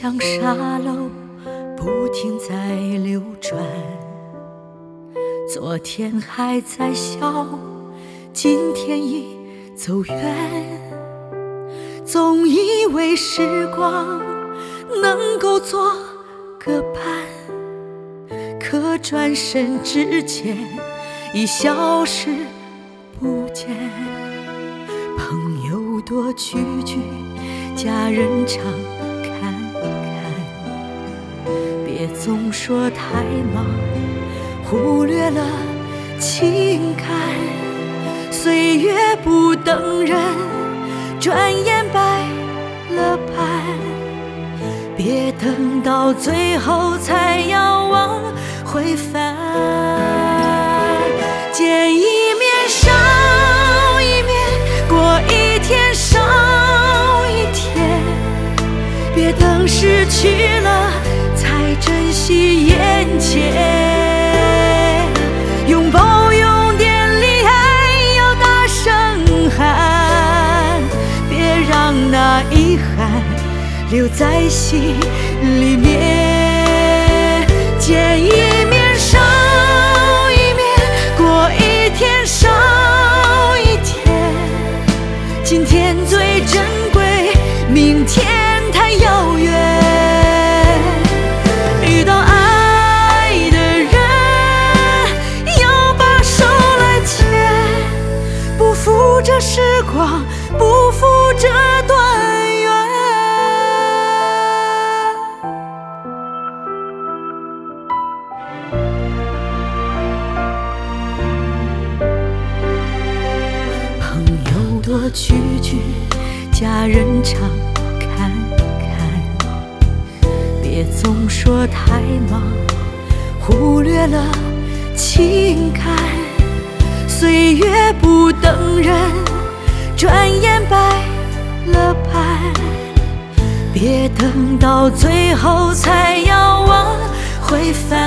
像沙漏不停在流转，昨天还在笑，今天已走远。总以为时光能够做个伴，可转身之间已消失不见。朋友多聚聚，家人常看看，别总说太忙，忽略了情感。岁月不等人，转眼白了斑，别等到最后才遥望回返。见一面少一面，过一天少一天，别等失去了才珍惜眼前。拥抱用点力，爱要大声喊，别让那遗憾留在心里面。见一面少一面，过一天少一天，今天最珍贵，明天太遥远。遇到爱的人要把手来牵，不负这时光，不负这段缘。朋友多聚聚，家人常看看，别总说太忙，忽略了情感。岁月不等人，转眼白了斑，别等到最后才遥望回返。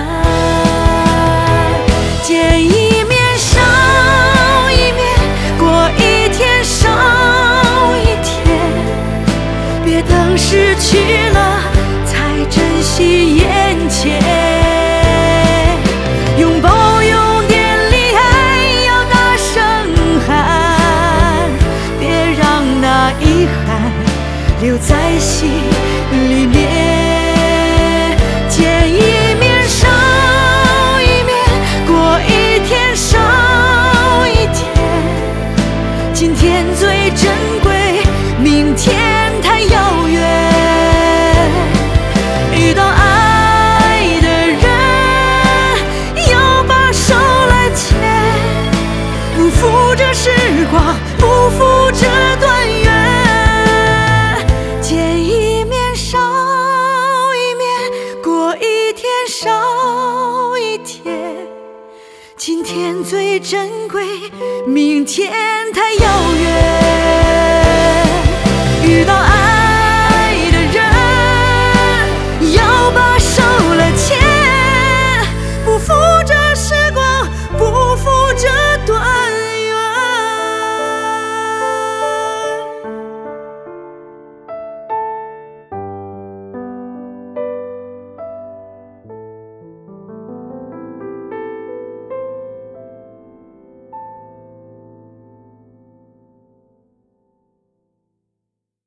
见一面少一面，过一天少一天，别等失去了才珍惜眼前。拥抱用点力，爱要大声喊，别让那遗憾留在心里面。见一面少一面，过一天少一天，今天最珍贵，明天太遥远。遇到爱的人要把手来牵，不负这时光，不负这段缘。见一面少一面，过一天少一天，今天最珍贵，明天太遥远。遇到爱